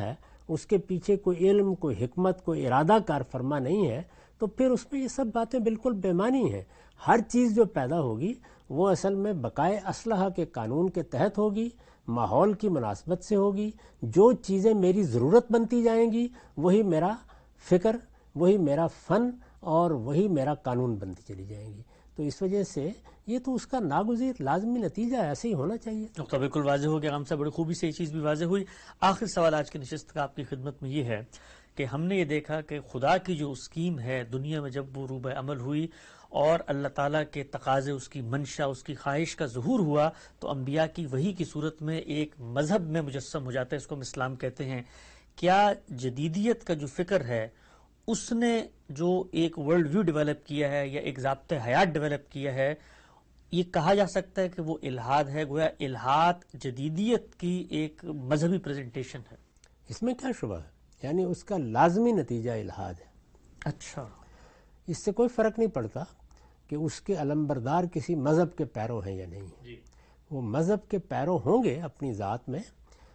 اس کے پیچھے کوئی علم، کوئی حکمت، کوئی ارادہ کار فرما نہیں ہے، تو پھر اس میں یہ سب باتیں بالکل بے معنی ہیں۔ ہر چیز جو پیدا ہوگی وہ اصل میں بقائے اصلحہ کے قانون کے تحت ہوگی، ماحول کی مناسبت سے ہوگی۔ جو چیزیں میری ضرورت بنتی جائیں گی وہی میرا فکر، وہی میرا فن اور وہی میرا قانون بنتی چلی جائیں گی۔ تو اس وجہ سے یہ تو اس کا ناگزیر لازمی نتیجہ ہے، ایسے ہی ہونا چاہیے۔ نقطہ بالکل واضح ہو گیا، ہم سے بڑی خوبی سے یہ چیز بھی واضح ہوئی۔ آخر سوال آج کی نشست کا آپ کی خدمت میں یہ ہے کہ ہم نے یہ دیکھا کہ خدا کی جو اسکیم ہے دنیا میں جب وہ روبہ عمل ہوئی اور اللہ تعالیٰ کے تقاضے، اس کی منشا، اس کی خواہش کا ظہور ہوا، تو انبیاء کی وحی کی صورت میں ایک مذہب میں مجسم ہو جاتا ہے، اس کو ہم اسلام کہتے ہیں۔ کیا جدیدیت کا جو فکر ہے اس نے جو ایک ورلڈ ویو ڈیولپ کیا ہے یا ایک ضابطۂ حیات ڈیولپ کیا ہے، یہ کہا جا سکتا ہے کہ وہ الحاد ہے؟ گویا الحاد جدیدیت کی ایک مذہبی پریزنٹیشن ہے۔ اس میں کیا شبہ ہے؟ یعنی اس کا لازمی نتیجہ الحاد ہے۔ اچھا، اس سے کوئی فرق نہیں پڑتا کہ اس کے علمبردار کسی مذہب کے پیرو ہیں یا نہیں ہیں۔ وہ مذہب کے پیرو ہوں گے اپنی ذات میں۔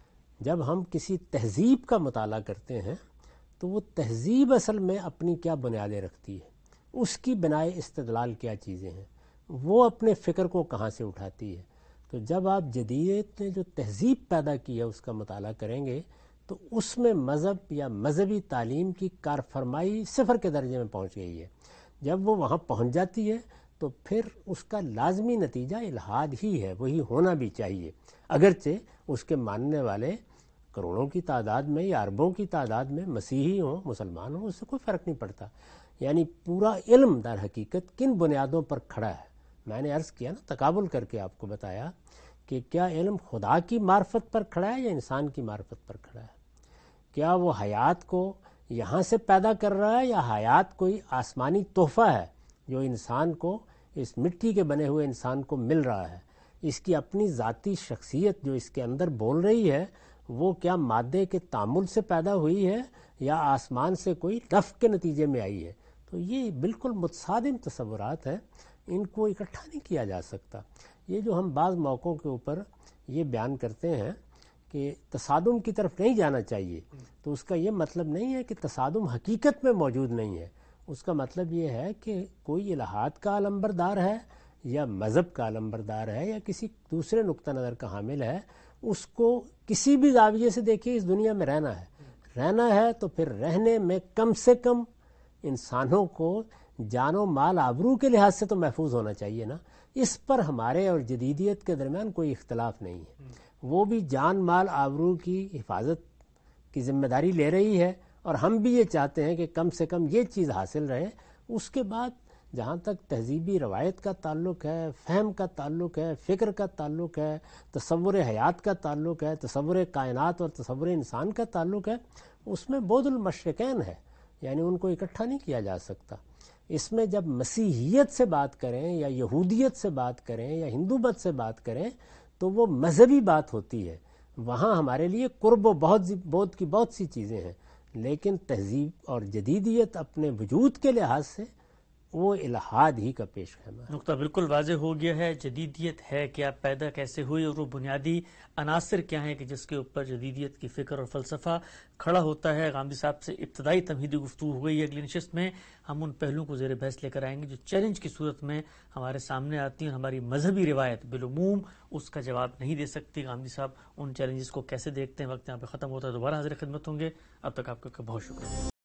جب ہم کسی تہذیب کا مطالعہ کرتے ہیں تو وہ تہذیب اصل میں اپنی کیا بنیادیں رکھتی ہے، اس کی بنائے استدلال کیا چیزیں ہیں، وہ اپنے فکر کو کہاں سے اٹھاتی ہے۔ تو جب آپ جدیدیت نے جو تہذیب پیدا کی ہے اس کا مطالعہ کریں گے تو اس میں مذہب یا مذہبی تعلیم کی کارفرمائی صفر کے درجے میں پہنچ گئی ہے۔ جب وہ وہاں پہنچ جاتی ہے تو پھر اس کا لازمی نتیجہ الحاد ہی ہے، وہی ہونا بھی چاہیے، اگرچہ اس کے ماننے والے کروڑوں کی تعداد میں یا اربوں کی تعداد میں مسیحی ہوں، مسلمان ہوں، اس سے کوئی فرق نہیں پڑتا۔ یعنی پورا علم در حقیقت کن بنیادوں پر کھڑا ہے؟ میں نے عرض کیا نا، تقابل کر کے آپ کو بتایا کہ کیا علم خدا کی معرفت پر کھڑا ہے یا انسان کی معرفت پر کھڑا ہے؟ کیا وہ حیات کو یہاں سے پیدا کر رہا ہے یا حیات کوئی آسمانی تحفہ ہے جو انسان کو، اس مٹی کے بنے ہوئے انسان کو مل رہا ہے؟ اس کی اپنی ذاتی شخصیت جو اس کے اندر بول رہی ہے وہ کیا مادے کے تعامل سے پیدا ہوئی ہے یا آسمان سے کوئی نفخ کے نتیجے میں آئی ہے؟ تو یہ بالکل متصادم تصورات ہیں، ان کو اکٹھا نہیں کیا جا سکتا۔ یہ جو ہم بعض موقعوں کے اوپر یہ بیان کرتے ہیں کہ تصادم کی طرف نہیں جانا چاہیے، تو اس کا یہ مطلب نہیں ہے کہ تصادم حقیقت میں موجود نہیں ہے۔ اس کا مطلب یہ ہے کہ کوئی الحاد کا علمبردار ہے یا مذہب کا علمبردار ہے یا کسی دوسرے نقطہ نظر کا حامل ہے، اس کو کسی بھی زاویے سے دیکھیے اس دنیا میں رہنا ہے رہنا ہے تو پھر رہنے میں کم سے کم انسانوں کو جان و مال آبرو کے لحاظ سے تو محفوظ ہونا چاہیے نا۔ اس پر ہمارے اور جدیدیت کے درمیان کوئی اختلاف نہیں ہے۔ وہ بھی جان مال آبرو کی حفاظت کی ذمہ داری لے رہی ہے اور ہم بھی یہ چاہتے ہیں کہ کم سے کم یہ چیز حاصل رہے۔ اس کے بعد جہاں تک تہذیبی روایت کا تعلق ہے، فہم کا تعلق ہے، فکر کا تعلق ہے، تصور حیات کا تعلق ہے، تصور کائنات اور تصور انسان کا تعلق ہے، اس میں بعد المشرقین ہے، یعنی ان کو اکٹھا نہیں کیا جا سکتا۔ اس میں جب مسیحیت سے بات کریں یا یہودیت سے بات کریں یا ہندو مت سے بات کریں تو وہ مذہبی بات ہوتی ہے، وہاں ہمارے لیے قرب و بعد بعد کی بہت سی چیزیں ہیں، لیکن تہذیب اور جدیدیت اپنے وجود کے لحاظ سے وہ الحاد ہی کا پیش خیمہ ہے۔ نقطہ بالکل واضح ہو گیا ہے، جدیدیت ہے کیا، پیدا کیسے ہوئی اور وہ بنیادی عناصر کیا ہیں کہ جس کے اوپر جدیدیت کی فکر اور فلسفہ کھڑا ہوتا ہے۔ غامدی صاحب سے ابتدائی تمہیدی گفتگو ہو گئی ہے۔ اگلی نشست میں ہم ان پہلوؤں کو زیر بحث لے کر آئیں گے جو چیلنج کی صورت میں ہمارے سامنے آتی ہیں اور ہماری مذہبی روایت بالعموم اس کا جواب نہیں دے سکتی۔ غامدی صاحب ان چیلنجز کو کیسے دیکھتے ہیں؟ وقت یہاں پہ ختم ہوتا ہے، دوبارہ حاضر خدمت ہوں گے، اب تک آپ کا بہت شکریہ۔